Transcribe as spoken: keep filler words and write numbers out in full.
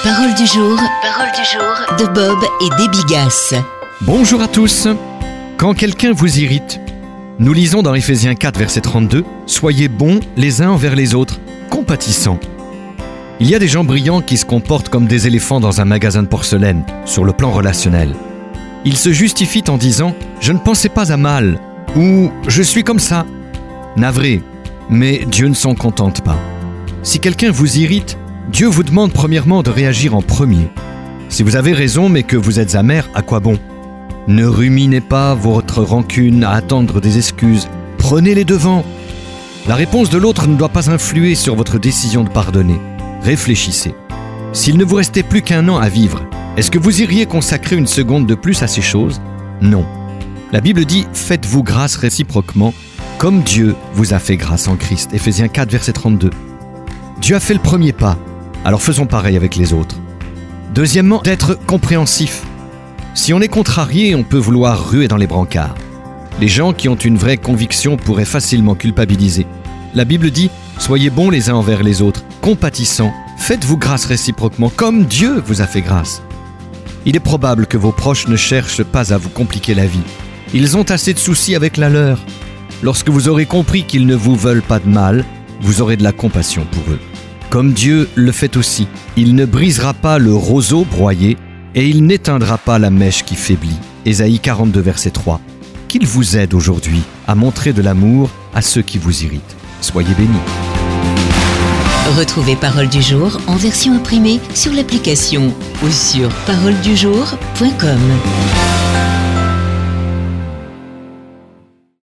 Parole du jour, parole du jour de Bob et Déby Gasse. Bonjour à tous. Quand quelqu'un vous irrite, nous lisons dans Éphésiens quatre, verset trente-deux, « Soyez bons les uns envers les autres, compatissants ». Il y a des gens brillants qui se comportent comme des éléphants dans un magasin de porcelaine, sur le plan relationnel. Ils se justifient en disant « Je ne pensais pas à mal » ou « Je suis comme ça ». Navré, mais Dieu ne s'en contente pas. Si quelqu'un vous irrite, Dieu vous demande premièrement de réagir en premier. Si vous avez raison mais que vous êtes amer, à quoi bon ? Ne ruminez pas votre rancune à attendre des excuses. Prenez les devants. La réponse de l'autre ne doit pas influer sur votre décision de pardonner. Réfléchissez. S'il ne vous restait plus qu'un an à vivre, est-ce que vous iriez consacrer une seconde de plus à ces choses ? Non. La Bible dit « Faites-vous grâce réciproquement, comme Dieu vous a fait grâce en Christ ». Éphésiens quatre, verset trente-deux. Dieu a fait le premier pas, alors faisons pareil avec les autres. Deuxièmement, d'être compréhensif. Si on est contrarié, on peut vouloir ruer dans les brancards. Les gens qui ont une vraie conviction pourraient facilement culpabiliser. La Bible dit « Soyez bons les uns envers les autres, compatissants, faites-vous grâce réciproquement, comme Dieu vous a fait grâce ». Il est probable que vos proches ne cherchent pas à vous compliquer la vie. Ils ont assez de soucis avec la leur. Lorsque vous aurez compris qu'ils ne vous veulent pas de mal, vous aurez de la compassion pour eux. Comme Dieu le fait aussi, il ne brisera pas le roseau broyé et il n'éteindra pas la mèche qui faiblit. Ésaïe quarante-deux, verset trois. Qu'il vous aide aujourd'hui à montrer de l'amour à ceux qui vous irritent. Soyez bénis. Retrouvez Parole du jour en version imprimée sur l'application ou sur parole du jour point com.